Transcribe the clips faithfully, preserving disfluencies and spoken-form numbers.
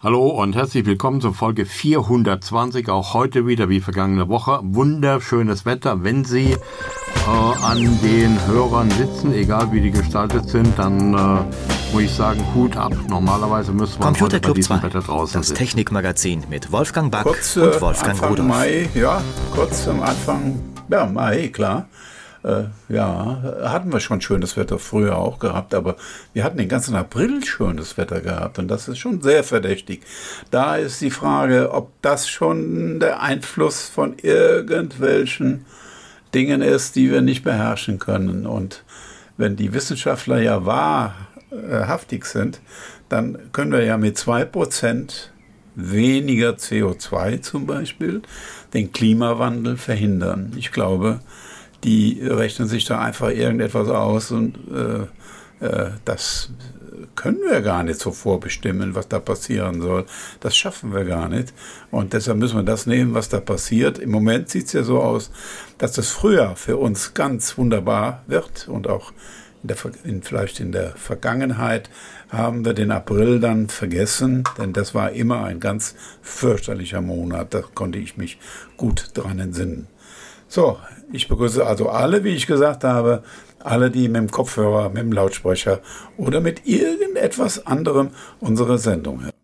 Hallo und herzlich willkommen zur Folge vierhundertzwanzig, auch heute wieder wie vergangene Woche. Wunderschönes Wetter, wenn Sie äh, an den Hörern sitzen, egal wie die gestaltet sind, dann äh, muss ich sagen, Hut ab. Normalerweise müsste man heute bei diesem Wetter draußen das sitzen. Technikmagazin mit Wolfgang Back kurz, und Wolfgang Anfang Rudolph. Mai, ja, kurz am Anfang, ja, Mai, klar. Äh, ja, hatten wir schon schönes Wetter früher auch gehabt, aber wir hatten den ganzen April schönes Wetter gehabt und das ist schon sehr verdächtig. Da ist die Frage, ob das schon der Einfluss von irgendwelchen Dingen ist, die wir nicht beherrschen können. Und wenn die Wissenschaftler ja wahrhaftig sind, dann können wir ja mit zwei Prozent weniger C O zwei zum Beispiel den Klimawandel verhindern. Ich glaube, die rechnen sich da einfach irgendetwas aus und äh, äh, das können wir gar nicht so vorbestimmen, was da passieren soll. Das schaffen wir gar nicht. Und deshalb müssen wir das nehmen, was da passiert. Im Moment sieht es ja so aus, dass das Frühjahr für uns ganz wunderbar wird. Und auch in der, in, vielleicht in der Vergangenheit haben wir den April dann vergessen, denn das war immer ein ganz fürchterlicher Monat. Da konnte ich mich gut dran entsinnen. So, ich begrüße also alle, wie ich gesagt habe, alle, die mit dem Kopfhörer, mit dem Lautsprecher oder mit irgendetwas anderem unsere Sendung hören.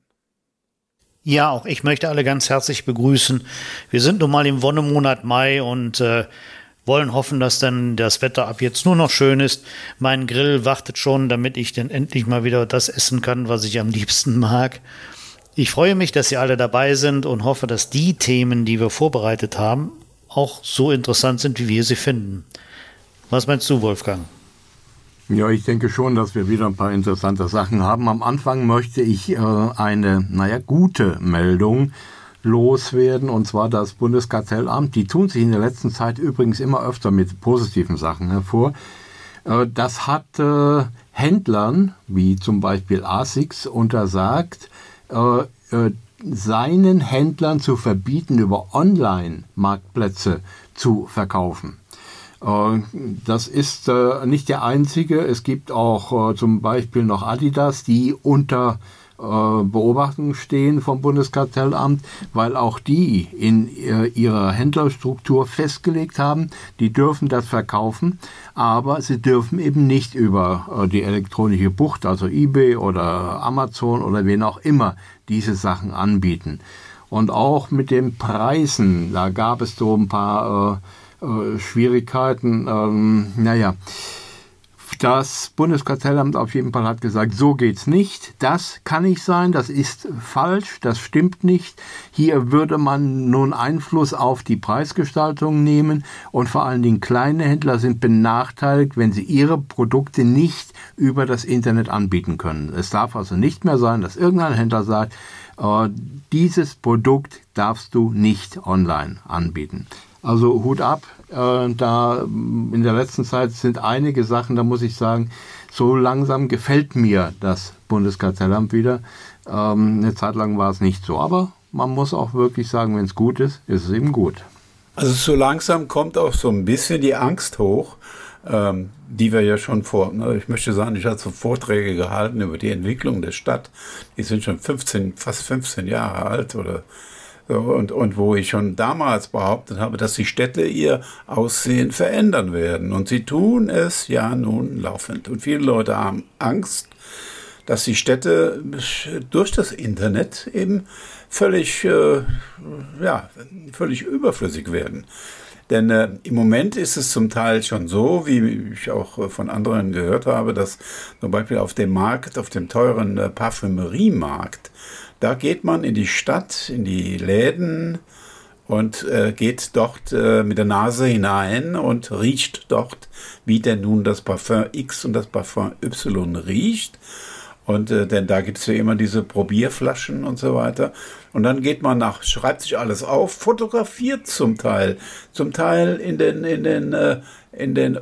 Ja, auch ich möchte alle ganz herzlich begrüßen. Wir sind nun mal im Wonnemonat Mai und äh, wollen hoffen, dass dann das Wetter ab jetzt nur noch schön ist. Mein Grill wartet schon, damit ich dann endlich mal wieder das essen kann, was ich am liebsten mag. Ich freue mich, dass Sie alle dabei sind und hoffe, dass die Themen, die wir vorbereitet haben, auch so interessant sind, wie wir sie finden. Was meinst du, Wolfgang? Ja, ich denke schon, dass wir wieder ein paar interessante Sachen haben. Am Anfang möchte ich äh, eine, naja, gute Meldung loswerden, und zwar das Bundeskartellamt. Die tun sich in der letzten Zeit übrigens immer öfter mit positiven Sachen hervor. Äh, das hat äh, Händlern, wie zum Beispiel ASICS, untersagt, äh, äh, seinen Händlern zu verbieten, über Online-Marktplätze zu verkaufen. Das ist nicht der einzige. Es gibt auch zum Beispiel noch Adidas, die unter Beobachtung stehen vom Bundeskartellamt, weil auch die in ihrer Händlerstruktur festgelegt haben, die dürfen das verkaufen, aber sie dürfen eben nicht über die elektronische Bucht, also eBay oder Amazon oder wen auch immer, diese Sachen anbieten. Und auch mit den Preisen, da gab es so ein paar äh, äh, Schwierigkeiten. Ähm, naja, das Bundeskartellamt auf jeden Fall hat gesagt, so geht's nicht, das kann nicht sein, das ist falsch, das stimmt nicht. Hier würde man nun Einfluss auf die Preisgestaltung nehmen und vor allen Dingen kleine Händler sind benachteiligt, wenn sie ihre Produkte nicht über das Internet anbieten können. Es darf also nicht mehr sein, dass irgendein Händler sagt, äh, dieses Produkt darfst du nicht online anbieten. Also Hut ab, äh, da in der letzten Zeit sind einige Sachen, da muss ich sagen, so langsam gefällt mir das Bundeskartellamt wieder. Ähm, eine Zeit lang war es nicht so, aber man muss auch wirklich sagen, wenn es gut ist, ist es eben gut. Also so langsam kommt auch so ein bisschen die Angst hoch, ähm, die wir ja schon vor, ne, ich möchte sagen, ich habe so Vorträge gehalten über die Entwicklung der Stadt, die sind schon fünfzehn, fast fünfzehn Jahre alt oder Und, und wo ich schon damals behauptet habe, dass die Städte ihr Aussehen verändern werden. Und sie tun es ja nun laufend. Und viele Leute haben Angst, dass die Städte durch das Internet eben völlig, äh, ja, völlig überflüssig werden. Denn äh, im Moment ist es zum Teil schon so, wie ich auch äh, von anderen gehört habe, dass zum Beispiel auf dem Markt, auf dem teuren äh, Parfümeriemarkt, da geht man in die Stadt, in die Läden und äh, geht dort äh, mit der Nase hinein und riecht dort, wie denn nun das Parfum X und das Parfum Y riecht. Und äh, denn da gibt es ja immer diese Probierflaschen und so weiter. Und dann geht man nach, schreibt sich alles auf, fotografiert zum Teil, zum Teil in den in den äh, in den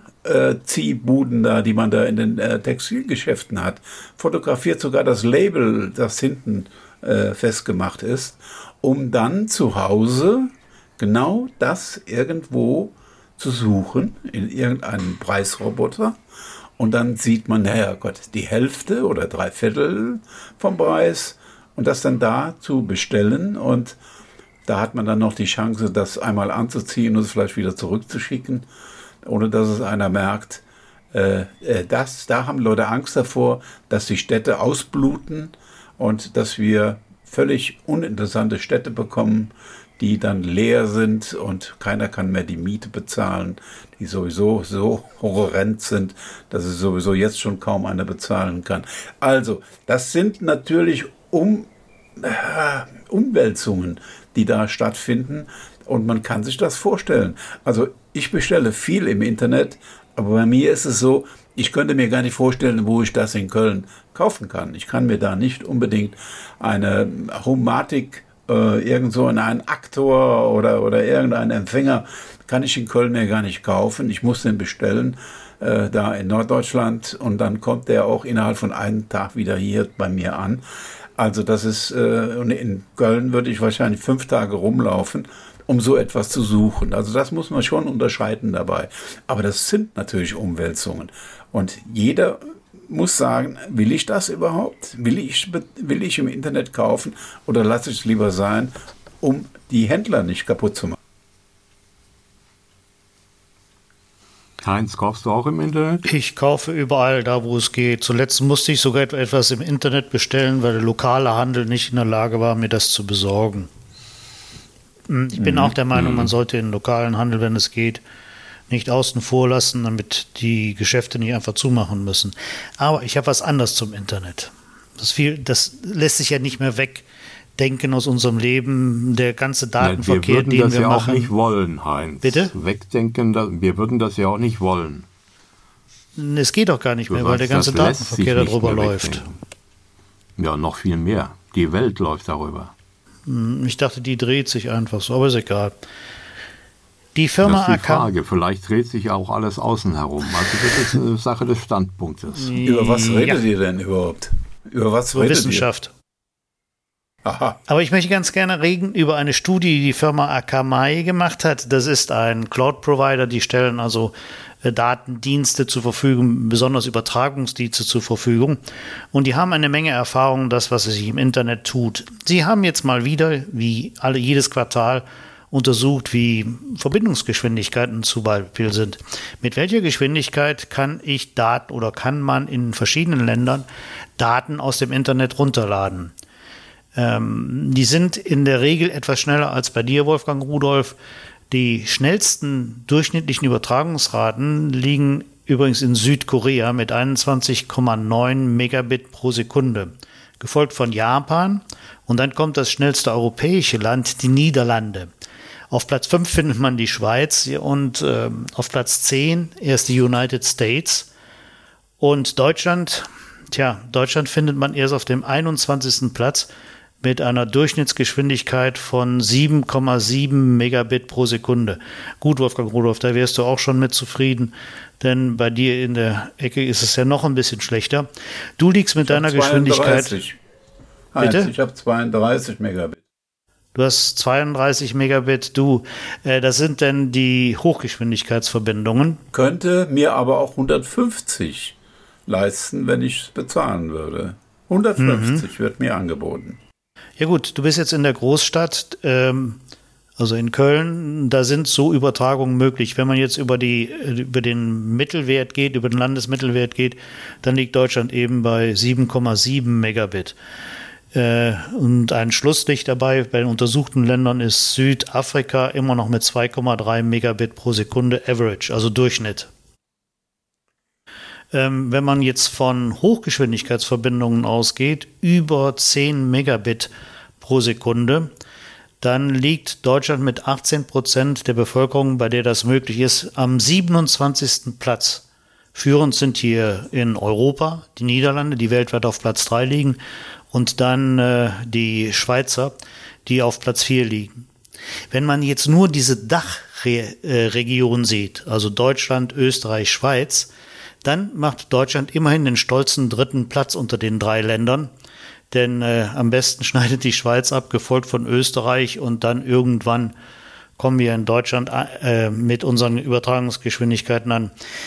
Umziehbuden da, die man da in den äh, Textilgeschäften hat, fotografiert sogar das Label, das hinten äh, festgemacht ist, um dann zu Hause genau das irgendwo zu suchen in irgendeinem Preisroboter. Und dann sieht man, naja Gott, die Hälfte oder drei Viertel vom Preis und das dann da zu bestellen. Und da hat man dann noch die Chance, das einmal anzuziehen und es vielleicht wieder zurückzuschicken, ohne dass es einer merkt. Äh, das, da haben Leute Angst davor, dass die Städte ausbluten und dass wir völlig uninteressante Städte bekommen, die dann leer sind und keiner kann mehr die Miete bezahlen, die sowieso so horrend sind, dass es sowieso jetzt schon kaum einer bezahlen kann. Also, das sind natürlich um, äh, Umwälzungen, die da stattfinden und man kann sich das vorstellen. Also, ich bestelle viel im Internet, aber bei mir ist es so, ich könnte mir gar nicht vorstellen, wo ich das in Köln kaufen kann. Ich kann mir da nicht unbedingt eine Homatic, äh, irgend so einen Aktor oder, oder irgendeinen Empfänger, kann ich in Köln mir gar nicht kaufen. Ich muss den bestellen, äh, da in Norddeutschland, und dann kommt der auch innerhalb von einem Tag wieder hier bei mir an. Also das ist, äh, und in Köln würde ich wahrscheinlich fünf Tage rumlaufen, um so etwas zu suchen. Also das muss man schon unterscheiden dabei. Aber das sind natürlich Umwälzungen. Und jeder muss sagen, will ich das überhaupt? Will ich, will ich im Internet kaufen oder lasse ich es lieber sein, um die Händler nicht kaputt zu machen? Heinz, kaufst du auch im Internet? Ich kaufe überall da, wo es geht. Zuletzt musste ich sogar etwas im Internet bestellen, weil der lokale Handel nicht in der Lage war, mir das zu besorgen. Ich bin mhm. auch der Meinung, man sollte den lokalen Handel, wenn es geht, nicht außen vor lassen, damit die Geschäfte nicht einfach zumachen müssen. Aber ich habe was anderes zum Internet. Das, viel, das lässt sich ja nicht mehr wegdenken aus unserem Leben. Der ganze Datenverkehr, Nein, wir den wir ja machen. Wir würden das ja auch nicht wollen, Heinz. Bitte? Wegdenken, wir würden das ja auch nicht wollen. Es geht doch gar nicht mehr, weil der ganze Datenverkehr darüber läuft. Ja, noch viel mehr. Die Welt läuft darüber. Ich dachte, die dreht sich einfach so, aber ist egal. Die Firma das ist die A K. Frage. Vielleicht dreht sich auch alles außen herum. Also das ist eine Sache des Standpunktes. Über was redet ja. ihr denn überhaupt? Über was über redet Wissenschaft. Ihr? Aha. Aber ich möchte ganz gerne reden über eine Studie, die die Firma Akamai gemacht hat. Das ist ein Cloud-Provider, die stellen also Datendienste zur Verfügung, besonders Übertragungsdienste zur Verfügung. Und die haben eine Menge Erfahrung, das, was sich im Internet tut. Sie haben jetzt mal wieder, wie alle jedes Quartal, untersucht, wie Verbindungsgeschwindigkeiten zum Beispiel sind. Mit welcher Geschwindigkeit kann ich Daten oder kann man in verschiedenen Ländern Daten aus dem Internet runterladen? Ähm, die sind in der Regel etwas schneller als bei dir, Wolfgang Rudolf. Die schnellsten durchschnittlichen Übertragungsraten liegen übrigens in Südkorea mit einundzwanzig Komma neun Megabit pro Sekunde, gefolgt von Japan, und dann kommt das schnellste europäische Land, die Niederlande. Auf Platz fünf findet man die Schweiz und äh, auf Platz zehn erst die United States. Und Deutschland, tja, Deutschland findet man erst auf dem einundzwanzigsten Platz mit einer Durchschnittsgeschwindigkeit von sieben Komma sieben Megabit pro Sekunde. Gut, Wolfgang Rudolf, da wärst du auch schon mit zufrieden, denn bei dir in der Ecke ist es ja noch ein bisschen schlechter. Du liegst mit deiner Geschwindigkeit... Bitte? Heinz, ich habe zweiunddreißig Megabit. Du hast zweiunddreißig Megabit, du, äh, das sind denn die Hochgeschwindigkeitsverbindungen. Könnte mir aber auch hundertfünfzig leisten, wenn ich es bezahlen würde. hundertfünfzig mhm. wird mir angeboten. Ja gut, du bist jetzt in der Großstadt, ähm, also in Köln, da sind so Übertragungen möglich. Wenn man jetzt über, die, über den Mittelwert geht, über den Landesmittelwert geht, dann liegt Deutschland eben bei sieben Komma sieben Megabit. Und ein Schlusslicht dabei bei den untersuchten Ländern ist Südafrika immer noch mit zwei Komma drei Megabit pro Sekunde Average, also Durchschnitt. Ähm, wenn man jetzt von Hochgeschwindigkeitsverbindungen ausgeht, über zehn Megabit pro Sekunde, dann liegt Deutschland mit achtzehn Prozent der Bevölkerung, bei der das möglich ist, am siebenundzwanzigsten Platz. Führend sind hier in Europa die Niederlande, die weltweit auf Platz drei liegen, und dann äh, die Schweizer, die auf Platz vier liegen. Wenn man jetzt nur diese Dachregion sieht, also Deutschland, Österreich, Schweiz, dann macht Deutschland immerhin den stolzen dritten Platz unter den drei Ländern. Denn äh, am besten schneidet die Schweiz ab, gefolgt von Österreich, und dann irgendwann kommen wir in Deutschland äh, mit unseren Übertragungsgeschwindigkeiten an.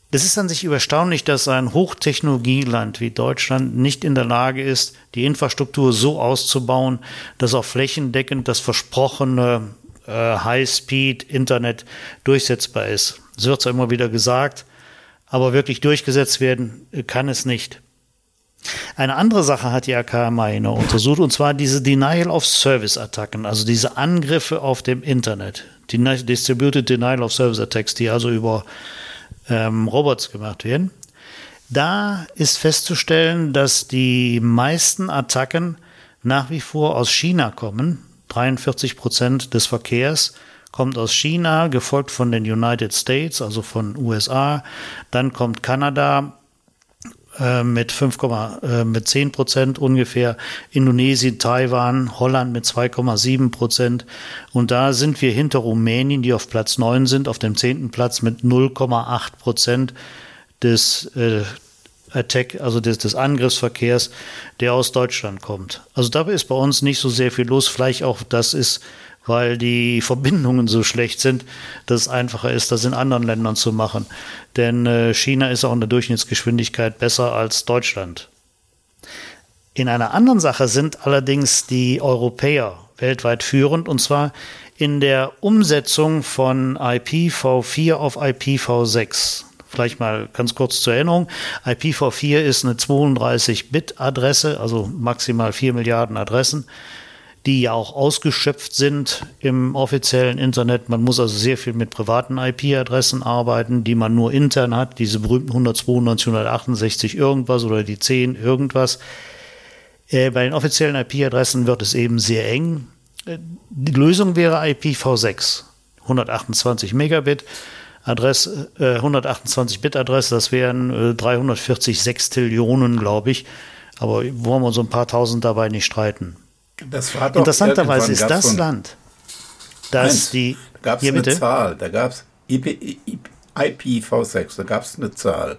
Es ist an sich erstaunlich, dass ein Hochtechnologieland wie Deutschland nicht in der Lage ist, die Infrastruktur so auszubauen, dass auch flächendeckend das versprochene äh, High-Speed-Internet durchsetzbar ist. Es wird zwar immer wieder gesagt, aber wirklich durchgesetzt werden kann es nicht. Eine andere Sache hat die A K M I noch untersucht, und zwar diese Denial-of-Service-Attacken, also diese Angriffe auf dem Internet, die Distributed Denial-of-Service-Attacks, die also über ähm, Robots gemacht werden. Da ist festzustellen, dass die meisten Attacken nach wie vor aus China kommen. dreiundvierzig Prozent des Verkehrs kommt aus China, gefolgt von den United States, also von U S A. Dann kommt Kanada äh, mit fünf, äh, mit zehn Prozent ungefähr, Indonesien, Taiwan, Holland mit zwei Komma sieben Prozent. Und da sind wir hinter Rumänien, die auf Platz neun sind, auf dem zehnten Platz mit null Komma acht Prozent des äh, Attack, also des, des Angriffsverkehrs, der aus Deutschland kommt. Also da ist bei uns nicht so sehr viel los. Vielleicht auch das ist, weil die Verbindungen so schlecht sind, dass es einfacher ist, das in anderen Ländern zu machen. Denn äh, China ist auch in der Durchschnittsgeschwindigkeit besser als Deutschland. In einer anderen Sache sind allerdings die Europäer weltweit führend, und zwar in der Umsetzung von I P v vier auf I P v sechs. Vielleicht mal ganz kurz zur Erinnerung. I P v vier ist eine zweiunddreißig Bit Adresse, also maximal vier Milliarden Adressen, die ja auch ausgeschöpft sind im offiziellen Internet. Man muss also sehr viel mit privaten I P-Adressen arbeiten, die man nur intern hat, diese berühmten hundertzweiundneunzig, hundertachtundsechzig irgendwas oder die zehn irgendwas. Äh, bei den offiziellen I P-Adressen wird es eben sehr eng. Die Lösung wäre I P v sechs, hundertachtundzwanzig Megabit. Adresse, äh, hundertachtundzwanzig Bit Adresse, das wären äh, dreihundertvierzig Sextillionen, glaube ich. Aber wollen wir so ein paar Tausend dabei nicht streiten. Das war doch Interessanterweise ist das so Land, das die... Da gab es eine bitte? Zahl, da gab es I P v sechs, da gab es eine Zahl.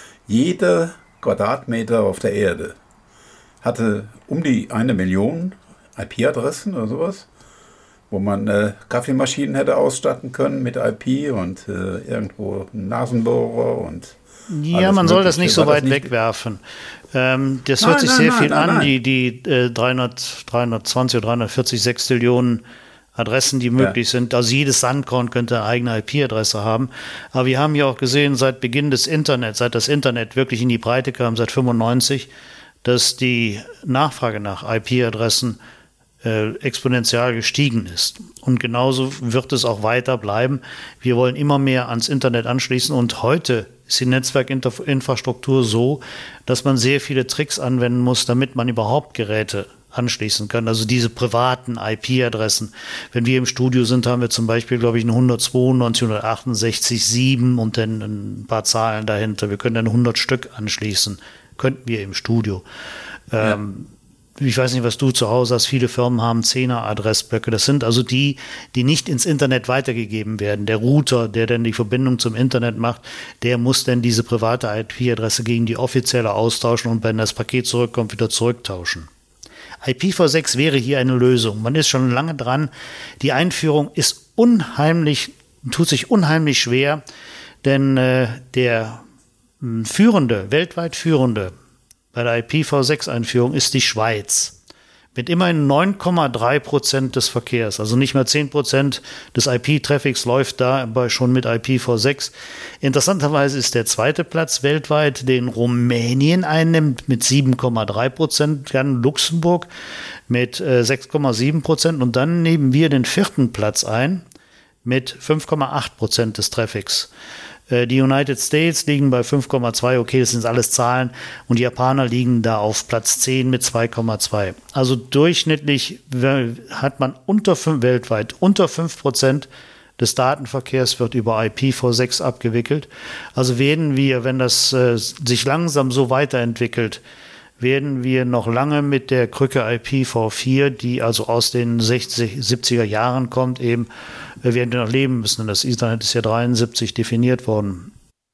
Jeder Quadratmeter auf der Erde hatte um die eine Million I P-Adressen oder sowas, wo man äh, Kaffeemaschinen hätte ausstatten können mit I P und äh, irgendwo einen Nasenbohrer und ja, man soll das nicht so weit wegwerfen. Ähm, das hört sich sehr viel an, die, die äh, dreihundert, dreihundertzwanzig oder dreihundertvierzig Sextillionen Adressen, die möglich ja. sind. Also jedes Sandkorn könnte eine eigene I P-Adresse haben. Aber wir haben ja auch gesehen, seit Beginn des Internets, seit das Internet wirklich in die Breite kam, seit fünfundneunzig, dass die Nachfrage nach I P-Adressen exponentiell gestiegen ist. Und genauso wird es auch weiter bleiben. Wir wollen immer mehr ans Internet anschließen, und heute ist die Netzwerkinfrastruktur so, dass man sehr viele Tricks anwenden muss, damit man überhaupt Geräte anschließen kann. Also diese privaten I P-Adressen. Wenn wir im Studio sind, haben wir zum Beispiel, glaube ich, eine hundertzweiundneunzig, hundertachtundsechzig, sieben und dann ein paar Zahlen dahinter. Wir können dann hundert Stück anschließen. Könnten wir im Studio. Ja. Ähm, Ich weiß nicht, was du zu Hause hast. Viele Firmen haben Zehner-Adressblöcke. Das sind also die, die nicht ins Internet weitergegeben werden. Der Router, der dann die Verbindung zum Internet macht, der muss dann diese private I P-Adresse gegen die offizielle austauschen und wenn das Paket zurückkommt, wieder zurücktauschen. I P v sechs wäre hier eine Lösung. Man ist schon lange dran. Die Einführung ist unheimlich, tut sich unheimlich schwer, denn äh, der mh, führende, weltweit führende bei der I P v sechs Einführung ist die Schweiz mit immerhin neun Komma drei Prozent des Verkehrs. Also nicht mehr zehn Prozent des I P-Traffics läuft da aber schon mit I P v sechs. Interessanterweise ist der zweite Platz weltweit, den Rumänien einnimmt, mit sieben Komma drei Prozent, dann Luxemburg mit äh, sechs Komma sieben Prozent und dann nehmen wir den vierten Platz ein mit fünf Komma acht Prozent des Traffics. Die United States liegen bei fünf Komma zwei, okay, das sind alles Zahlen, und die Japaner liegen da auf Platz zehn mit zwei Komma zwei. Also durchschnittlich hat man unter fünf, weltweit unter fünf Prozent des Datenverkehrs wird über I P v sechs abgewickelt. Also werden wir, wenn das äh, sich langsam so weiterentwickelt, werden wir noch lange mit der Krücke I P v vier, die also aus den sechzig, siebziger Jahren kommt, eben, werden wir noch leben müssen. Denn das Internet ist ja dreiundsiebzig definiert worden.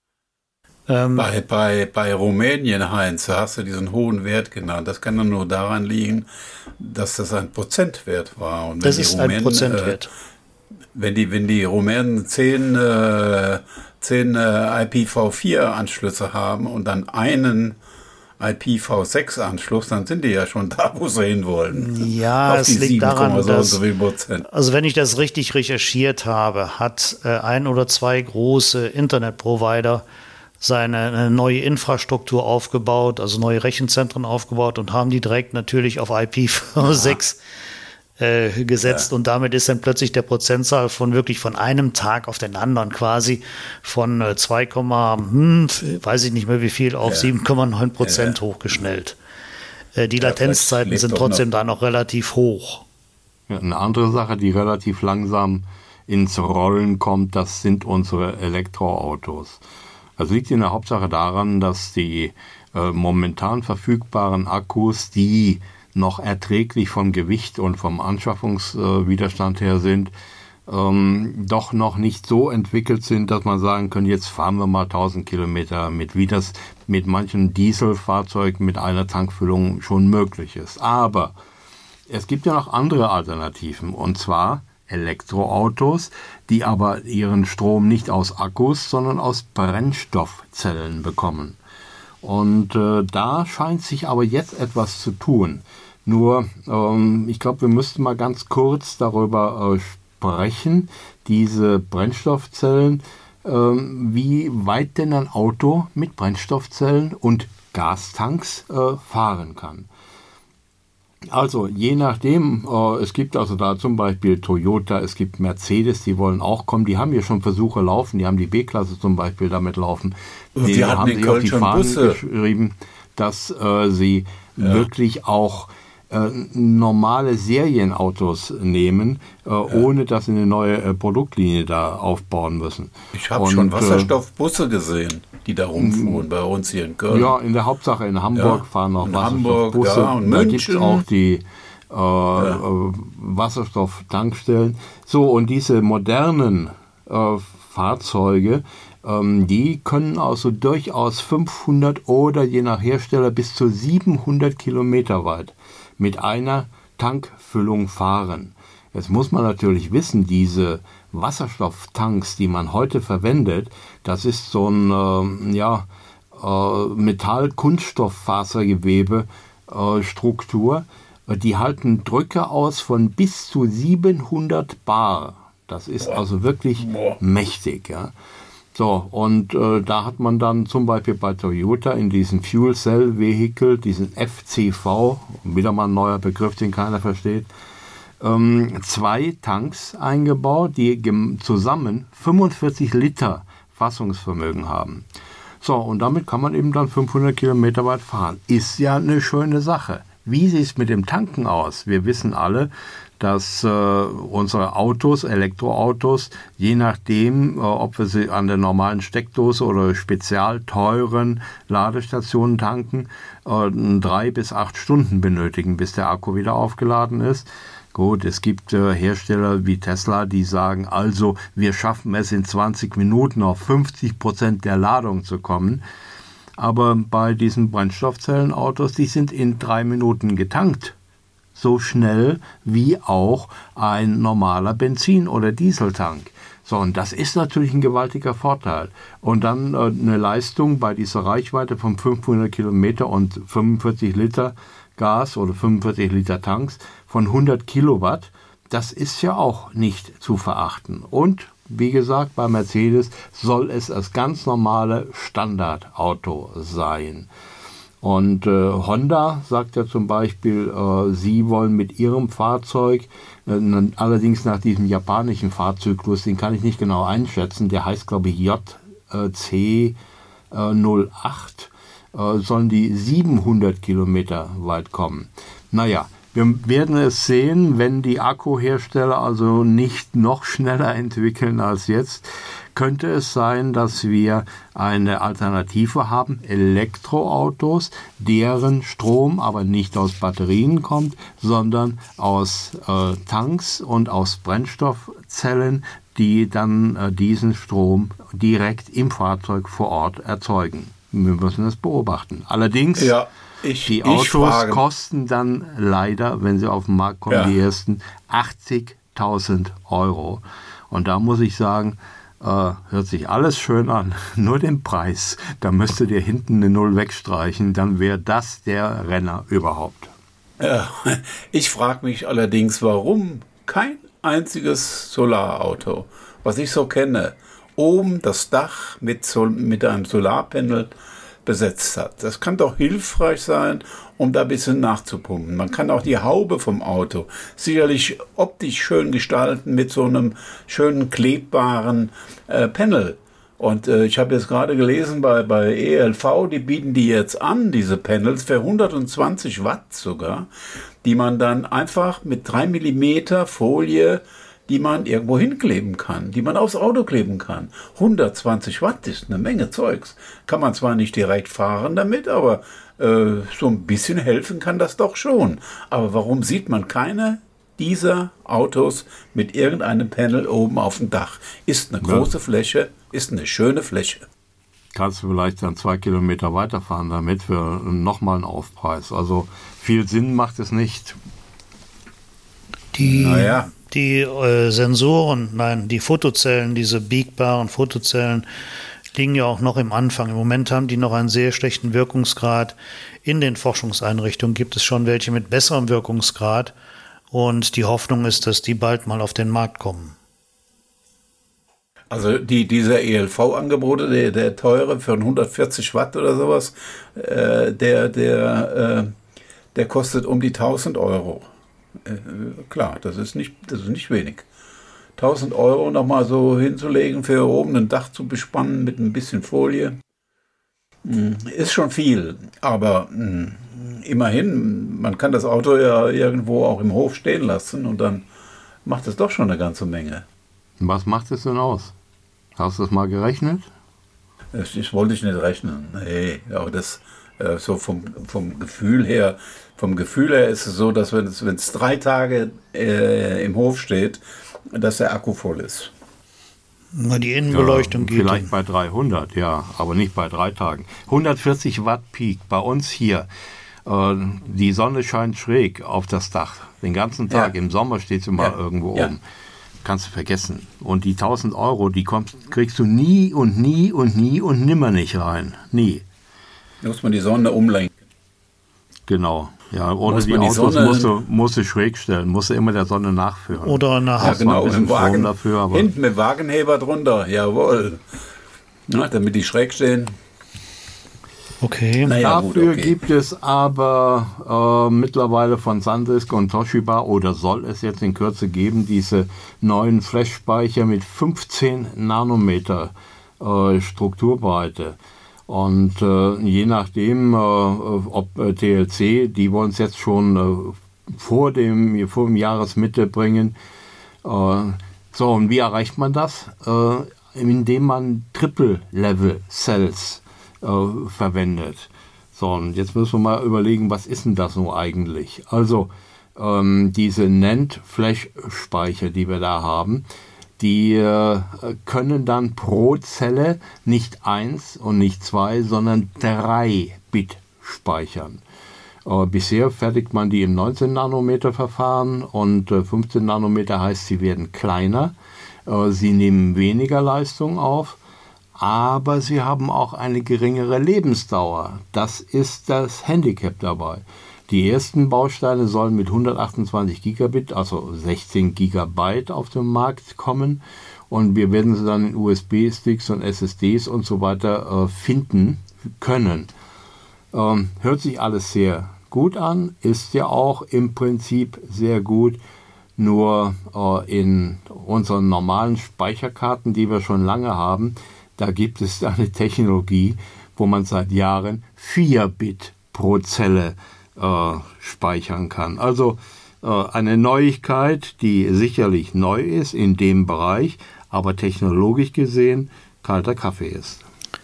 Ähm bei, bei, bei Rumänien, Heinz, hast du diesen hohen Wert genannt. Das kann dann nur daran liegen, dass das ein Prozentwert war. Und wenn das die ist Rumänen, ein Prozentwert. Äh, wenn, die, wenn die Rumänen zehn äh, zehn äh, I P v vier Anschlüsse haben und dann einen I P v sechs Anschluss, dann sind die ja schon da, wo sie hinwollen. Ja, es liegt daran, so dass, so viel Prozent. Also wenn ich das richtig recherchiert habe, hat äh, ein oder zwei große Internetprovider seine eine neue Infrastruktur aufgebaut, also neue Rechenzentren aufgebaut und haben die direkt natürlich auf I P v sechs ja. äh, gesetzt. Ja. Und damit ist dann plötzlich der Prozentzahl von wirklich von einem Tag auf den anderen quasi von äh, zwei, hm, weiß ich nicht mehr wie viel, auf ja. sieben Komma neun Prozent ja. hochgeschnellt. Äh, die ja, Latenzzeiten sind trotzdem noch da noch relativ hoch. Ja, eine andere Sache, die relativ langsam ins Rollen kommt, das sind unsere Elektroautos. Das liegt in der Hauptsache daran, dass die äh, momentan verfügbaren Akkus, die noch erträglich vom Gewicht und vom Anschaffungswiderstand äh, her sind, ähm, doch noch nicht so entwickelt sind, dass man sagen kann, jetzt fahren wir mal tausend Kilometer mit, wie das mit manchen Dieselfahrzeugen mit einer Tankfüllung schon möglich ist. Aber es gibt ja noch andere Alternativen, und zwar Elektroautos, die aber ihren Strom nicht aus Akkus, sondern aus Brennstoffzellen bekommen. Und äh, da scheint sich aber jetzt etwas zu tun. Nur, ähm, ich glaube, wir müssten mal ganz kurz darüber äh, sprechen, diese Brennstoffzellen, ähm, wie weit denn ein Auto mit Brennstoffzellen und Gastanks äh, fahren kann. Also je nachdem, äh, es gibt also da zum Beispiel Toyota, es gibt Mercedes, die wollen auch kommen, die haben hier schon Versuche laufen, die haben die B-Klasse zum Beispiel damit laufen. Die, die haben sich auf die Fahnen Busse. geschrieben, dass äh, sie ja. wirklich auch äh, normale Serienautos nehmen, äh, ja. ohne dass sie eine neue äh, Produktlinie da aufbauen müssen. Ich habe schon Wasserstoffbusse gesehen, die da rumfuhren bei uns hier in Köln. Ja, in der Hauptsache in Hamburg ja, fahren noch in Wasserstoffbusse. Hamburg, ja, und da München. gibt es auch die äh, ja. äh, Wasserstofftankstellen. So, und diese modernen äh, Fahrzeuge, ähm, die können also durchaus fünfhundert oder je nach Hersteller bis zu siebenhundert Kilometer weit mit einer Tankfüllung fahren. Jetzt muss man natürlich wissen, diese Wasserstofftanks, die man heute verwendet, das ist so ein äh, ja, äh, Metall-Kunststofffasergewebe-Struktur. Äh, die halten Drücke aus von bis zu siebenhundert Bar. Das ist also wirklich mächtig. Ja. So, und äh, da hat man dann zum Beispiel bei Toyota in diesem Fuel Cell Vehicle, diesen F C V, wieder mal ein neuer Begriff, den keiner versteht, ähm, zwei Tanks eingebaut, die gem- zusammen fünfundvierzig Liter Fassungsvermögen haben. So, und damit kann man eben dann fünfhundert Kilometer weit fahren. Ist ja eine schöne Sache. Wie sieht es mit dem Tanken aus? Wir wissen alle, dass äh, unsere Autos, Elektroautos, je nachdem, äh, ob wir sie an der normalen Steckdose oder spezial teuren Ladestationen tanken, äh, drei bis acht Stunden benötigen, bis der Akku wieder aufgeladen ist. Gut, es gibt äh, Hersteller wie Tesla, die sagen, also wir schaffen es in zwanzig Minuten auf fünfzig Prozent der Ladung zu kommen. Aber bei diesen Brennstoffzellenautos, die sind in drei Minuten getankt. So schnell wie auch ein normaler Benzin- oder Dieseltank. So, und das ist natürlich ein gewaltiger Vorteil. Und dann äh, eine Leistung bei dieser Reichweite von fünfhundert Kilometer und fünfundvierzig Liter Gas oder fünfundvierzig Liter Tanks von hundert Kilowatt, das ist ja auch nicht zu verachten. Und wie gesagt, bei Mercedes soll es das ganz normale Standardauto sein. Und äh, Honda sagt ja zum Beispiel, äh, sie wollen mit ihrem Fahrzeug, äh, allerdings nach diesem japanischen Fahrzyklus, den kann ich nicht genau einschätzen, der heißt glaube ich J C null acht, äh, sollen die siebenhundert Kilometer weit kommen. Naja, wir werden es sehen, wenn die Akkuhersteller also nicht noch schneller entwickeln als jetzt, könnte es sein, dass wir eine Alternative haben, Elektroautos, deren Strom aber nicht aus Batterien kommt, sondern aus äh, Tanks und aus Brennstoffzellen, die dann äh, diesen Strom direkt im Fahrzeug vor Ort erzeugen. Wir müssen es beobachten. Allerdings, ja, ich, die Autos kosten dann leider, wenn sie auf den Markt kommen, ja. die ersten achtzigtausend Euro. Und da muss ich sagen, Äh, hört sich alles schön an, nur den Preis. Da müsstet ihr hinten eine Null wegstreichen, dann wäre das der Renner überhaupt. Ja, ich frage mich allerdings, warum kein einziges Solarauto, was ich so kenne, oben das Dach mit, Sol- mit einem Solarpanel besetzt hat. Das kann doch hilfreich sein, um da ein bisschen nachzupumpen. Man kann auch die Haube vom Auto sicherlich optisch schön gestalten mit so einem schönen klebbaren äh, Panel. Und äh, ich habe jetzt gerade gelesen, bei, bei E L V, die bieten die jetzt an, diese Panels, für hundertzwanzig Watt sogar, die man dann einfach mit drei Millimeter Folie, die man irgendwo hinkleben kann, die man aufs Auto kleben kann. hundertzwanzig Watt ist eine Menge Zeugs. Kann man zwar nicht direkt fahren damit, aber äh, so ein bisschen helfen kann das doch schon. Aber warum sieht man keine dieser Autos mit irgendeinem Panel oben auf dem Dach? Ist eine große ja. Fläche, ist eine schöne Fläche. Kannst du vielleicht dann zwei Kilometer weiterfahren damit für nochmal einen Aufpreis. Also viel Sinn macht es nicht. Die, naja. die äh, Sensoren, nein, die Fotozellen, diese biegbaren Fotozellen, liegen ja auch noch im Anfang. Im Moment haben die noch einen sehr schlechten Wirkungsgrad. In den Forschungseinrichtungen gibt es schon welche mit besserem Wirkungsgrad. Und die Hoffnung ist, dass die bald mal auf den Markt kommen. Also die, dieser E L V-Angebote, der, der teure für hundertvierzig Watt oder sowas, äh, der, der, äh, der kostet um die tausend Euro. Äh, klar, das ist nicht, das ist nicht wenig. tausend Euro nochmal so hinzulegen, für oben ein Dach zu bespannen mit ein bisschen Folie, mh, ist schon viel. Aber mh, immerhin, man kann das Auto ja irgendwo auch im Hof stehen lassen und dann macht es doch schon eine ganze Menge. Was macht es denn aus? Hast du das mal gerechnet? Das, das wollte ich nicht rechnen. Nee, aber das äh, so vom, vom Gefühl her, vom Gefühl her ist es so, dass wenn es, wenn es drei Tage äh, im Hof steht, dass der Akku voll ist. Na, die Innenbeleuchtung ja, geht. Vielleicht dann. bei dreihundert, ja, aber nicht bei drei Tagen. hundertvierzig Watt Peak bei uns hier. Äh, die Sonne scheint schräg auf das Dach. Den ganzen Tag. Ja. Im Sommer steht es immer ja. irgendwo ja. oben. Kannst du vergessen. Und die tausend Euro, die kommst, kriegst du nie und nie und nie und nimmer nicht rein. Nie. Da muss man die Sonne umlenken. Genau. Ja, oder muss die, die Autos Sonne musst du, musst du schräg stellen, musst du immer der Sonne nachführen. Oder nach ja, genau, ein im Wagen, dafür, aber hinten mit Wagenheber drunter, jawohl. Na, damit die schräg stehen. Okay. Naja, Dafür gut, okay. gibt es aber äh, mittlerweile von SanDisk und Toshiba, oder soll es jetzt in Kürze geben, diese neuen Flash-Speicher mit fünfzehn Nanometer äh, Strukturbreite. Und äh, je nachdem, äh, ob äh, T L C, die wollen es jetzt schon äh, vor, dem, vor dem Jahresmitte bringen. Äh, so, und wie erreicht man das? Äh, indem man Triple-Level-Cells Äh, verwendet. So, und jetzt müssen wir mal überlegen, was ist denn das nun eigentlich? Also, ähm, diese NAND-Flash-Speicher, die wir da haben, die äh, können dann pro Zelle nicht eins und nicht zwei, sondern drei Bit speichern. Äh, bisher fertigt man die im neunzehn Nanometer Verfahren und äh, fünfzehn Nanometer heißt, sie werden kleiner, äh, sie nehmen weniger Leistung auf, aber sie haben auch eine geringere Lebensdauer. Das ist das Handicap dabei. Die ersten Bausteine sollen mit hundertachtundzwanzig Gigabit, also sechzehn Gigabyte auf den Markt kommen. Und wir werden sie dann in U S B-Sticks und S S Ds und so weiter äh, finden können. Ähm, hört sich alles sehr gut an, ist ja auch im Prinzip sehr gut. Nur äh, in unseren normalen Speicherkarten, die wir schon lange haben, da gibt es eine Technologie, wo man seit Jahren vier Bit pro Zelle äh, speichern kann. Also äh, eine Neuigkeit, die sicherlich neu ist in dem Bereich, aber technologisch gesehen kalter Kaffee ist.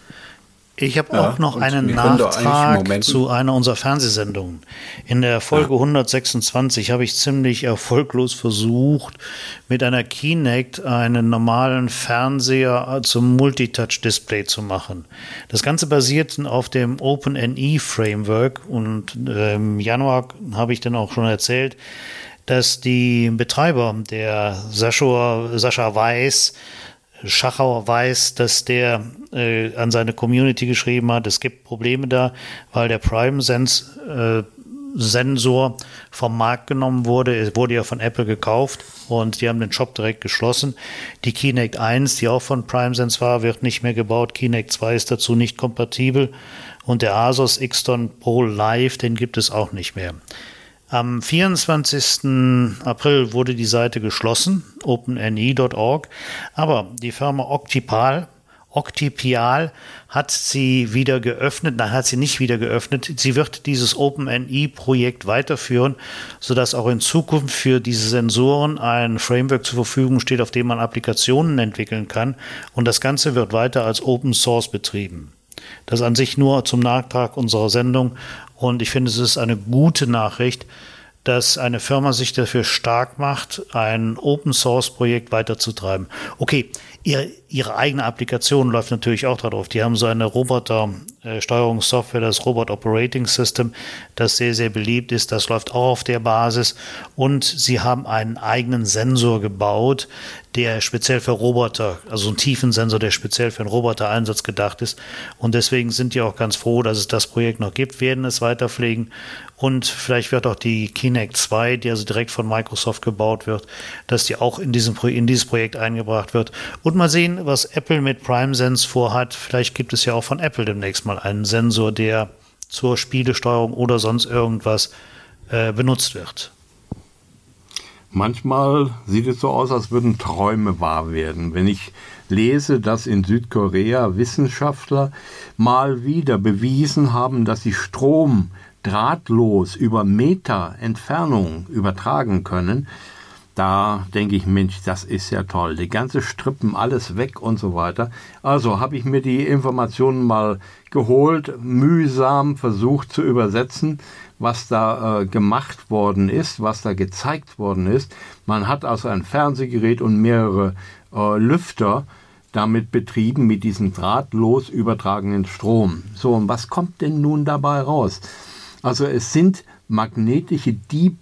Ich habe ja, auch noch einen Nachtrag zu einer unserer Fernsehsendungen. In der Folge ja. hundertsechsundzwanzig habe ich ziemlich erfolglos versucht, mit einer Kinect einen normalen Fernseher zum Multitouch-Display zu machen. Das Ganze basiert auf dem OpenNE-Framework und äh, im Januar habe ich dann auch schon erzählt, dass die Betreiber, der Sascha, Sascha Weiß, Schachauer weiß, dass der äh, an seine Community geschrieben hat, es gibt Probleme da, weil der Prime-Sense äh, Sensor vom Markt genommen wurde. Es wurde ja von Apple gekauft und die haben den Shop direkt geschlossen. Die Kinect eins, die auch von PrimeSense war, wird nicht mehr gebaut. Kinect zwei ist dazu nicht kompatibel und der Asus Xton Pro Live, den gibt es auch nicht mehr. Am vierundzwanzigsten April wurde die Seite geschlossen, open N I Punkt org, aber die Firma Octipal Octipial hat sie wieder geöffnet, nein, hat sie nicht wieder geöffnet. Sie wird dieses OpenNI-Projekt weiterführen, sodass auch in Zukunft für diese Sensoren ein Framework zur Verfügung steht, auf dem man Applikationen entwickeln kann. Und das Ganze wird weiter als Open Source betrieben. Das an sich nur zum Nachtrag unserer Sendung. Und ich finde, es ist eine gute Nachricht, dass eine Firma sich dafür stark macht, ein Open-Source-Projekt weiterzutreiben. Okay, ihre, ihre eigene Applikation läuft natürlich auch darauf. Die haben so eine Roboter-Steuerungssoftware, das Robot Operating System, das sehr, sehr beliebt ist. Das läuft auch auf der Basis. Und sie haben einen eigenen Sensor gebaut, der speziell für Roboter, also ein Tiefensensor, der speziell für einen Roboter-Einsatz gedacht ist. Und deswegen sind die auch ganz froh, dass es das Projekt noch gibt, werden es weiterpflegen. Und vielleicht wird auch die Kinect zwei, die also direkt von Microsoft gebaut wird, dass die auch in, diesem, in dieses Projekt eingebracht wird. Und mal sehen, was Apple mit PrimeSense vorhat. Vielleicht gibt es ja auch von Apple demnächst mal einen Sensor, der zur Spielesteuerung oder sonst irgendwas äh, benutzt wird. Manchmal sieht es so aus, als würden Träume wahr werden. Wenn ich lese, dass in Südkorea Wissenschaftler mal wieder bewiesen haben, dass sie Strom drahtlos über Meter Entfernung übertragen können, da denke ich, Mensch, das ist ja toll. Die ganze Strippen, alles weg und so weiter. Also habe ich mir die Informationen mal geholt, mühsam versucht zu übersetzen, was da äh, gemacht worden ist, was da gezeigt worden ist. Man hat also ein Fernsehgerät und mehrere äh, Lüfter damit betrieben, mit diesem drahtlos übertragenen Strom. So, und was kommt denn nun dabei raus? Also es sind magnetische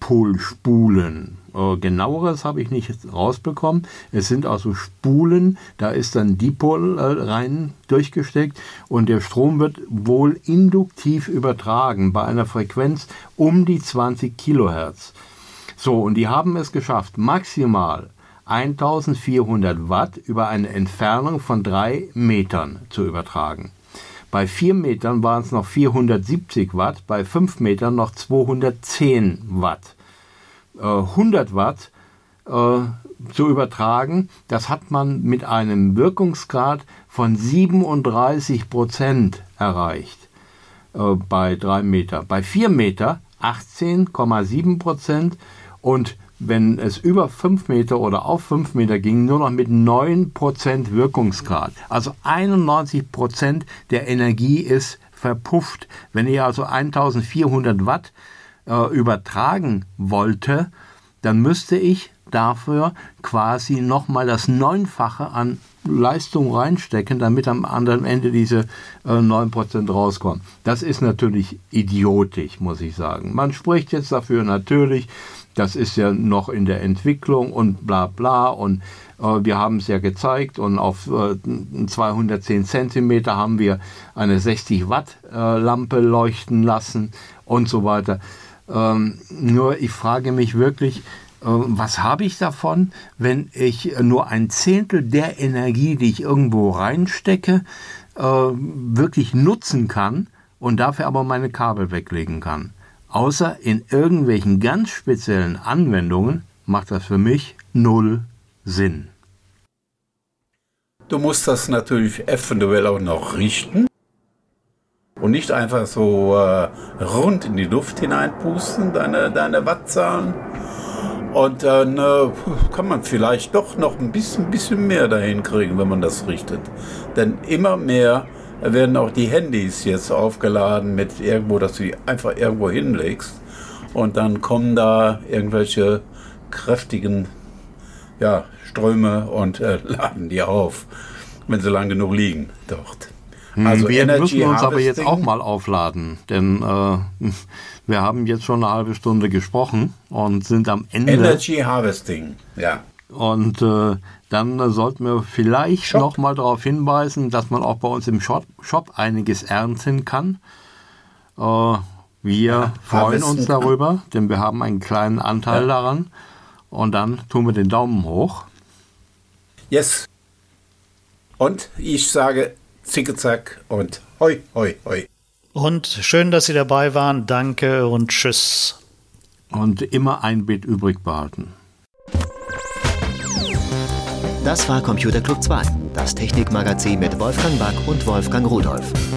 Dipolspulen. Äh, genaueres habe ich nicht rausbekommen. Es sind also Spulen, da ist dann Dipol äh, rein durchgesteckt und der Strom wird wohl induktiv übertragen bei einer Frequenz um die zwanzig Kilohertz. So, und die haben es geschafft, maximal eintausendvierhundert Watt über eine Entfernung von drei Metern zu übertragen. Bei vier Metern waren es noch vierhundertsiebzig Watt, bei fünf Metern noch zweihundertzehn Watt. Äh, hundert Watt äh, zu übertragen, das hat man mit einem Wirkungsgrad von siebenunddreißig Prozent erreicht äh, bei drei Meter. Bei vier Meter achtzehn Komma sieben Prozent und wenn es über fünf Meter oder auf fünf Meter ging, nur noch mit neun Prozent Wirkungsgrad. Also einundneunzig Prozent der Energie ist verpufft. Wenn ich also eintausendvierhundert Watt äh, übertragen wollte, dann müsste ich dafür quasi nochmal das Neunfache an Leistung reinstecken, damit am anderen Ende diese äh, neun Prozent rauskommen. Das ist natürlich idiotisch, muss ich sagen. Man spricht jetzt dafür natürlich, das ist ja noch in der Entwicklung und bla bla und äh, wir haben es ja gezeigt und auf äh, zweihundertzehn Zentimeter haben wir eine sechzig Watt äh, Lampe leuchten lassen und so weiter. Ähm, nur ich frage mich wirklich, äh, was habe ich davon, wenn ich nur ein Zehntel der Energie, die ich irgendwo reinstecke, äh, wirklich nutzen kann und dafür aber meine Kabel weglegen kann. Außer in irgendwelchen ganz speziellen Anwendungen macht das für mich null Sinn. Du musst das natürlich eventuell auch noch richten und nicht einfach so äh, rund in die Luft hineinpusten, deine, deine Wattzahlen. Und dann äh, kann man vielleicht doch noch ein bisschen, bisschen mehr dahin kriegen, wenn man das richtet. Denn immer mehr werden auch die Handys jetzt aufgeladen mit irgendwo, dass du die einfach irgendwo hinlegst und dann kommen da irgendwelche kräftigen ja, Ströme und äh, laden die auf, wenn sie lang genug liegen dort. Also wir Energy müssen uns aber jetzt auch mal aufladen, denn äh, wir haben jetzt schon eine halbe Stunde gesprochen und sind am Ende. Energy Harvesting, ja. Und äh, dann äh, sollten wir vielleicht Shop. noch mal darauf hinweisen, dass man auch bei uns im Shop, Shop einiges ernten kann. Äh, wir Ja, freuen uns kann. darüber, denn wir haben einen kleinen Anteil Ja. daran. Und dann tun wir den Daumen hoch. Yes. Und ich sage Zicke-Zack und hoi, hoi, hoi. Und schön, dass Sie dabei waren. Danke und tschüss. Und immer ein Bit übrig behalten. Das war Computer Club zwei, das Technikmagazin mit Wolfgang Back und Wolfgang Rudolph.